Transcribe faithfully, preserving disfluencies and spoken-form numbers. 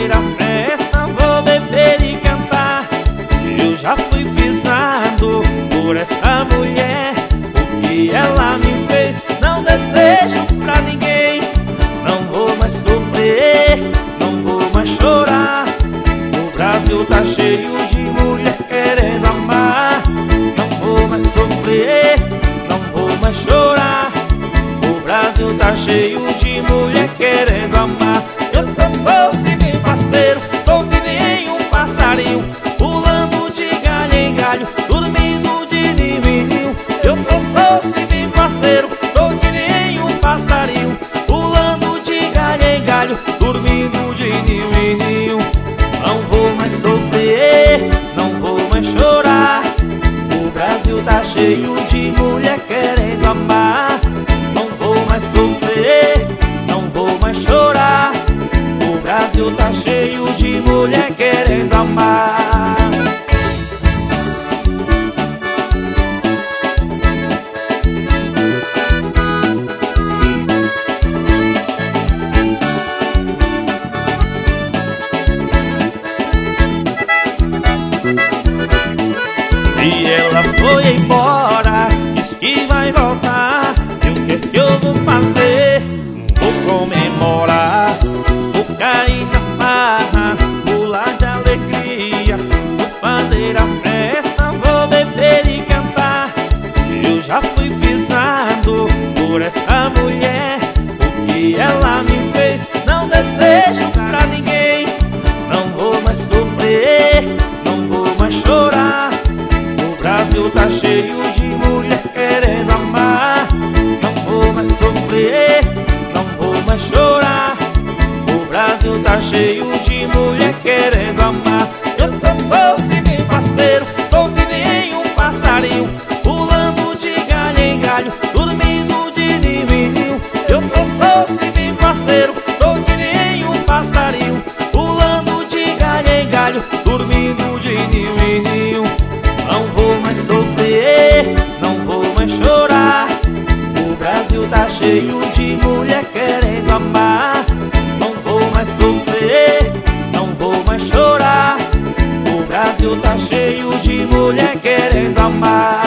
fazer a festa, vou beber e cantar. Eu já fui pisado por essa mulher, o que ela me fez não desejo pra ninguém. Não vou mais sofrer, não vou mais chorar. O Brasil tá cheio de mulher querendo amar. Não vou mais sofrer, não vou mais chorar. O Brasil tá cheio de mulher querendo amar. Eu tô solto e bem parceiro, tô que nem um passarinho, pulando de galho em galho, dormindo de ninho em ninho. Eu tô solto e bem parceiro, tô que nem um passarinho, pulando de galho em galho, dormindo de ninho em ninho. Não vou mais sofrer, não vou mais chorar. O Brasil tá cheio de mulher querendo amar. Não vou mais sofrer, não vou mais chorar. O Brasil tá cheio de mulher querendo amar. E ela foi embora, diz que vai voltar. E o que que eu vou fazer? Vou comemorar, vou cair na farra, pular de alegria, vou fazer a festa, vou beber e cantar. Eu já fui pisado por essa mulher, o que ela me fez não desejo pra ninguém. Não vou mais sofrer, não vou mais chorar. O Brasil tá cheio de mulher querendo amar. Não vou mais sofrer, não vou mais chorar. O Brasil tá cheio de mulher querendo amar. Eu tô solto e bem parceiro, tô que nem um passarinho, pulando de galho em galho, dormindo de ninho em ninho. Eu tô solto e bem parceiro, tô que nem um passarinho, pulando de galho em galho, dormindo de ninho em ninho. Não vou mais sofrer, não vou mais chorar. O Brasil tá cheio de mulher querendo amar. Não vou mais sofrer, não vou mais chorar. O Brasil tá cheio de mulher querendo amar.